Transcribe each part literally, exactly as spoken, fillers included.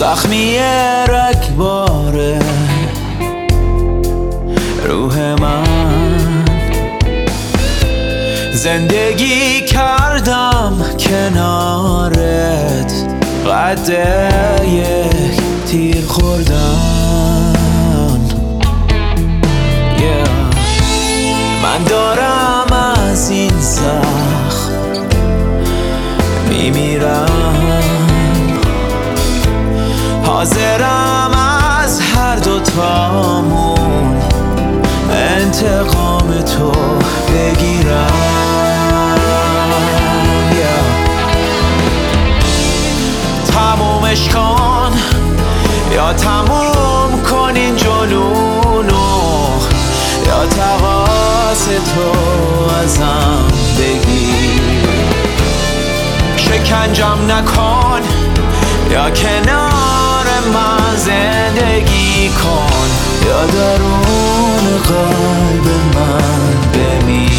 زخمی رگبار روح من، زندگی کردم کنارت قد یک تیر خوردن. yeah. من دارم از این زخم میمیرم، حاضرم از هر دوتامون انتقام تو بگیرم. yeah. تمومش کن یا تموم کن این جنونو، یا تقاص تو ازم بگیر. شکنجم نکن یا کنار من زندگی کن، یا درون قلب من بمیر.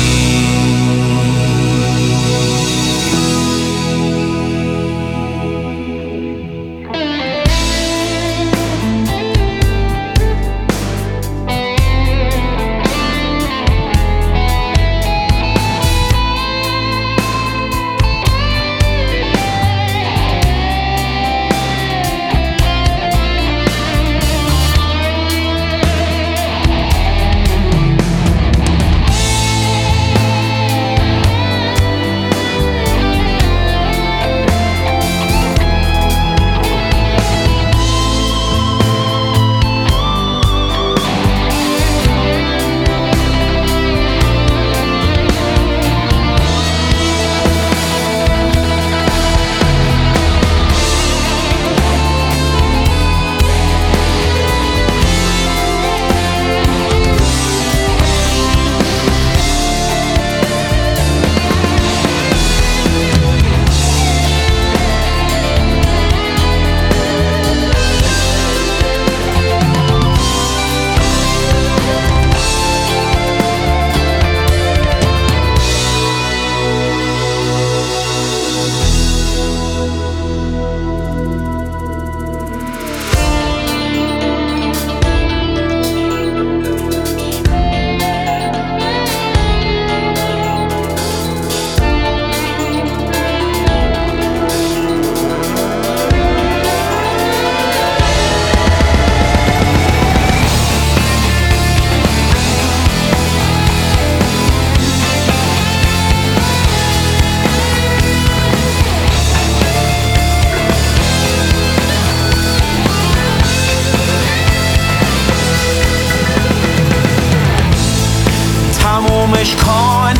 تمومش کن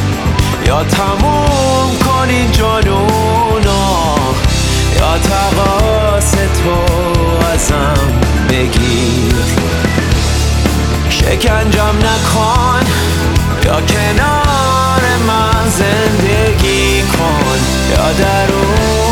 یا تموم کن این جنونو، یا تقاص تو ازم بگیر. شکنجم نکن یا کنار من زندگی کن، یا درون